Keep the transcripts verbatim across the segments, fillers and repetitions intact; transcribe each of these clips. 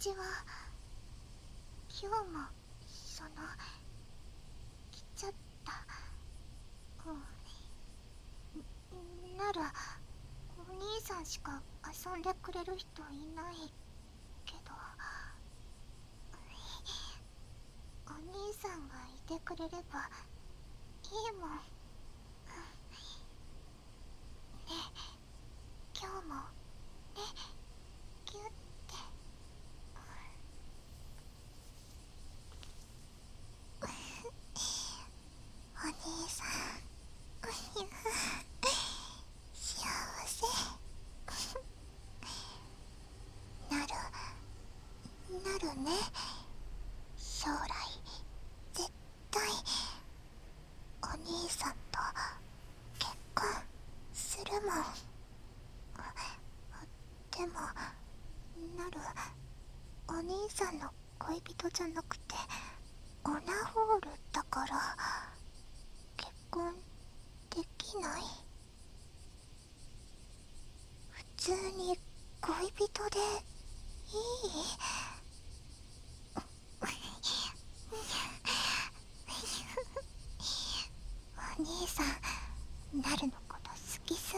ちは。今日もその来ちゃった。うんならお兄さんしか遊んでくれる人いないけど、お兄さんがいてくれればいいもん。ねえ今日もねギュッて。お兄さん幸せなるなるね。将来絶対お兄さんと結婚するもん。でもなる、お兄さんの恋人じゃなくてオナホールだから結婚できない。普通に恋人でいい？お兄さんなるのこと好きす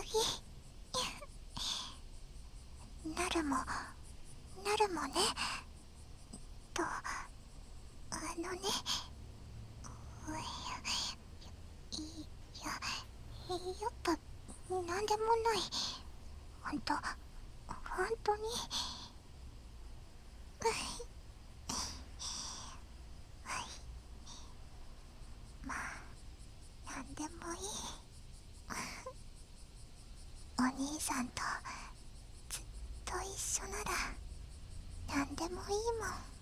ぎ。なるもなるもね。とあのね、いややっぱなんでもない。ほんとほんとにまあなんでもいい。お兄さんとずっと一緒ならなんでもいいもん。